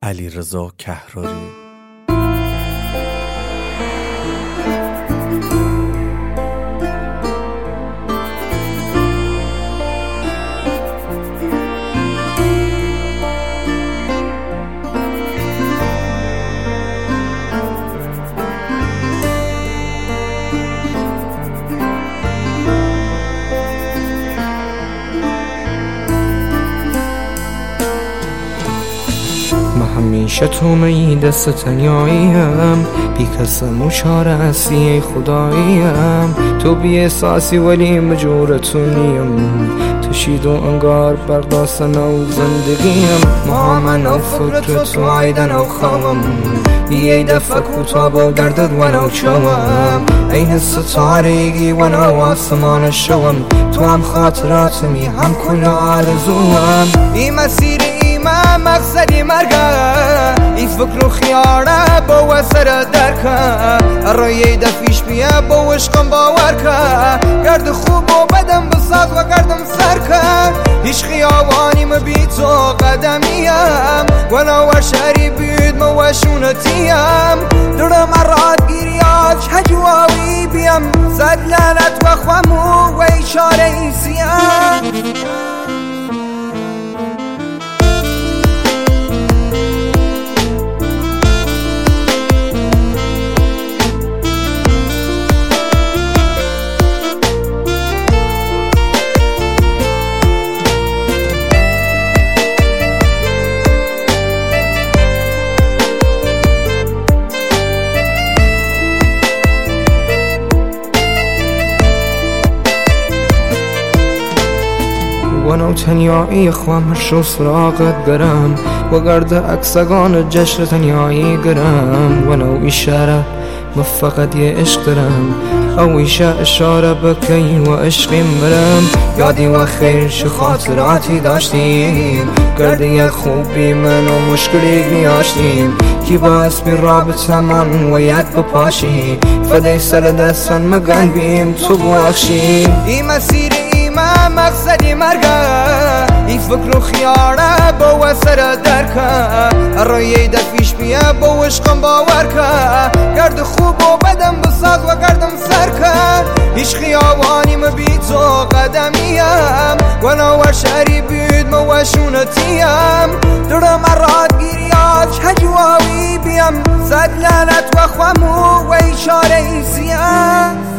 علیرضا کهراری. همیشه تو می دست تنیاییم، بی کسم و شارسی خداییم. تو بی احساسی ولی مجورتونیم، تشید و انگار برداستن و زندگیم. من و فکر تو عیدن و خوام، یه دفعه کوتاه و گردد و چوام. این حس تاریگی و آسمان شوم، تو هم خاطراتمی هم کل آرزوام. این مسیر من مقصدی مرگه، این فکر و خیاره با وسر درکه. روی دفیش بیه با عشقم باور که، گرد خوب و بدم بساز و گردم سر که. هیچ خیابانی مبی تو قدمیم، ولو شهری بید موشونتیم. درم راد گیریاج هجواوی بیم، زد لعنت و خمو و اشاره ایسیم. ونو تنیایی خوام شو سراغت برم، و گرد اکسگان جشن تنیایی گرم. ونو اشاره ما فقط یه عشق دارم، او اشاره بکی و عشقیم برم. یادی و خیر چه خاطراتی داشتیم، گرد یک خوبی من و مشکلی نیاشتیم. کی باعث می رابطه من و یک بپاشی، فدای سر دستان مگن بیم تو بخشی. این مسیر من مقصدی مرگه، این فکر و خیاره با وسر درکه. روی دفیش بیه با عشقم باور که، گرد خوب و بدم بساز و گردم سر که. هیچ خیابانی مبی تو قدمیم، ولو شهری بید موشونتیم. درم راد گیریاج هجواوی بیم، زد لعنت و خمو و اشاره ایسیم.